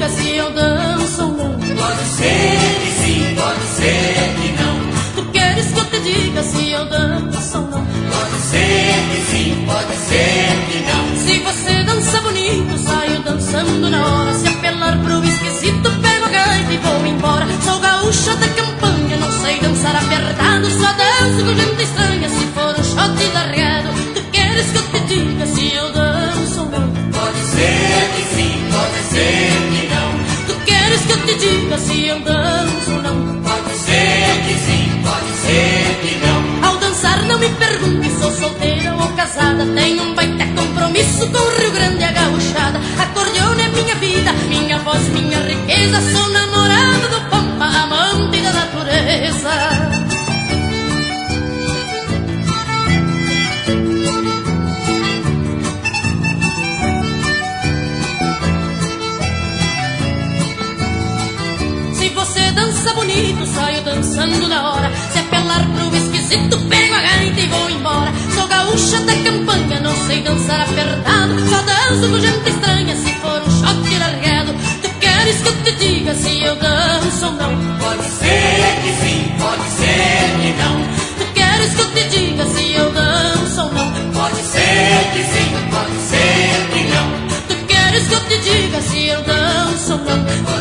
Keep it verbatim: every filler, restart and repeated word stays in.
diga se eu danço ou não. Pode ser que sim, pode ser que não. Tu queres que eu te diga se eu danço ou não. Pode ser que sim, pode ser que não. Se você dança bonito, saio dançando na hora. Se apelar pro esquisito, pego a gaita e vou embora. Sou gaúcha da campanha, não sei dançar apertado. Só danço com gente estranha se for um shot largado. Tu queres que eu te diga se eu danço ou não. Pode ser que sim, pode ser que não. Tu queres que eu te diga se eu danço ou não. Pode ser que sim, pode ser que não. Ao dançar não me pergunte, sou solteira ou casada. Tenho um baita compromisso com o Rio Grande e a gauchada. Acordeone é minha vida, minha voz, minha riqueza. Sou namorada do pampa, amante da natureza. Se você dança bonito, saio dançando na hora. Se apelar pro esquisito, pego a gaita e vou embora. Sou gaúcha da campanha, não sei dançar apertado. Só danço com gente estranha se for um shot largado. Tu queres que eu te diga se eu danço ou não. Pode ser que sim, pode ser que não. Tu queres que eu te diga se eu danço ou não. Pode ser que sim, pode ser que não. Tu queres que eu te diga se eu danço ou não.